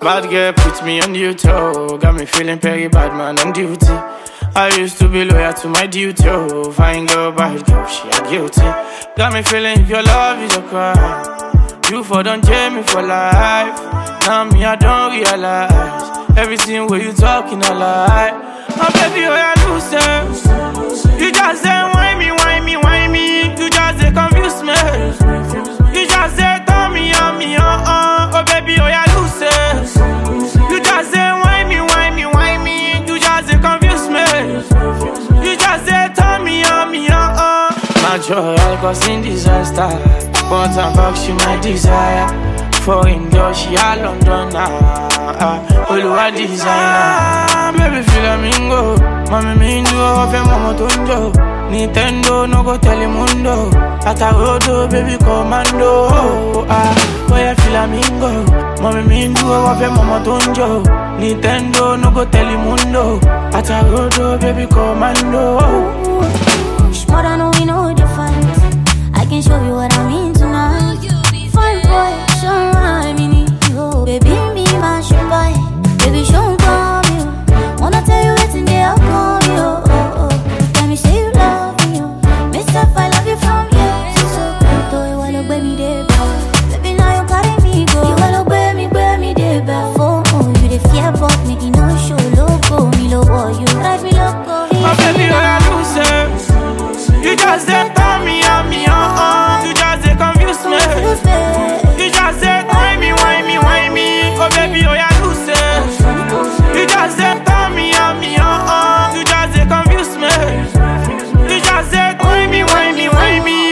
Bad girl puts me on YouTube. Got me feeling very bad man on duty. I used to be loyal to my duty. Oh, fine girl, bad girl, she a guilty. Got me feeling if your love is a crime, you for don't jail me for life. Now me I don't realize everything where you talking a lie. My baby, oh yeah, lose. You just say why me, why me, why me. You just say confuse me. You just say tell me, oh baby, oh yeah, lose. You just say why me, why me, why me. You just say confuse me. You just say tell me, my joy, I'll cause in disaster. But I'm back, she my desire. For India, she a Londoner. Oluwa designer. Baby, flamingo. Mami, me do ofe momo tunjo. Nintendo, no go telemundo. Atarodo, baby, commando. Boy, flamingo. Mami, me do ofe momo tunjo. Nintendo, no go telemundo. Atarodo, baby, commando. More than we know different. I can show you what I mean tonight. Fine boy, show my mini you. Baby, be my boy. Baby, show me you. Wanna tell you what's in there, I'll call you. Let me say you love me, you. Mr. I love you from here to so. Do you wanna baby there, baby, now you carry me go. You wanna baby there, for you the fear, but me no show logo. Me logo, you drive me loco. My baby, I lose it. You just say tell me, you just say confuse me. You just say why me, why me, why me. Oh baby, oh yeah, lose it. You just say tell me, you just say confuse me. You just say why me, why me, why me.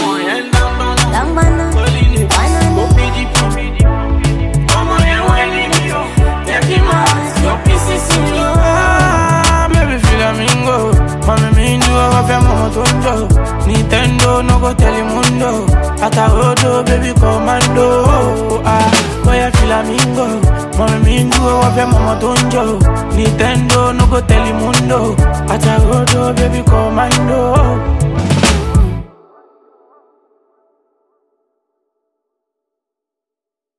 Baby, flamingo. Mami, me do ofe momo tunjo. Nintendo, no go telemundo. Atarodo, baby, commando. Boy, flamingo. Mami, me do ofe momo tunjo. Nintendo, no go telemundo.